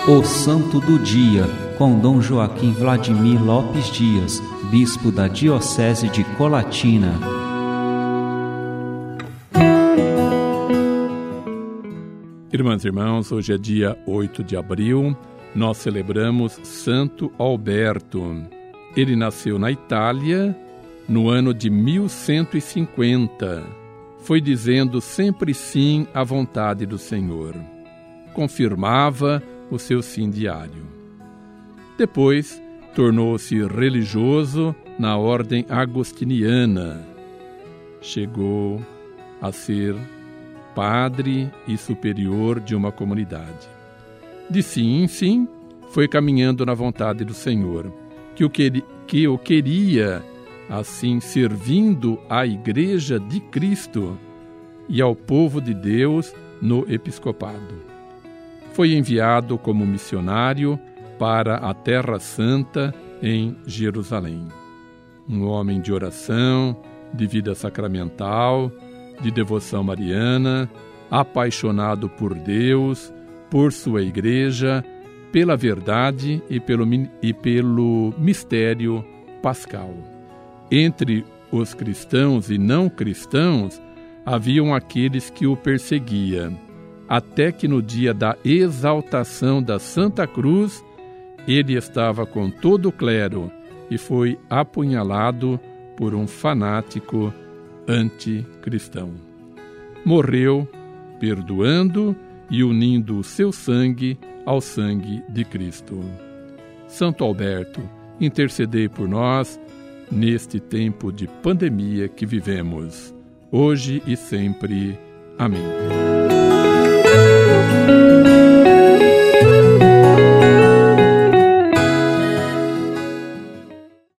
O Santo do Dia, com Dom Joaquim Vladimir Lopes Dias, Bispo da Diocese de Colatina. Irmãs e irmãos, hoje é dia 8 de abril, nós celebramos Santo Alberto. Ele nasceu na Itália no ano de 1150. Foi dizendo sempre sim à vontade do Senhor. Confirmava o seu sim diário. Depois, tornou-se religioso na ordem agostiniana. Chegou a ser padre e superior de uma comunidade. De sim em sim, foi caminhando na vontade do Senhor, que o queria, assim, servindo à Igreja de Cristo e ao povo de Deus no episcopado. Foi enviado como missionário para a Terra Santa em Jerusalém. Um homem de oração, de vida sacramental, de devoção mariana, apaixonado por Deus, por sua igreja, pela verdade e pelo mistério pascal. Entre os cristãos e não cristãos, haviam aqueles que o perseguiam, até que no dia da exaltação da Santa Cruz, ele estava com todo o clero e foi apunhalado por um fanático anticristão. Morreu perdoando e unindo o seu sangue ao sangue de Cristo. Santo Alberto, intercedei por nós neste tempo de pandemia que vivemos, hoje e sempre. Amém.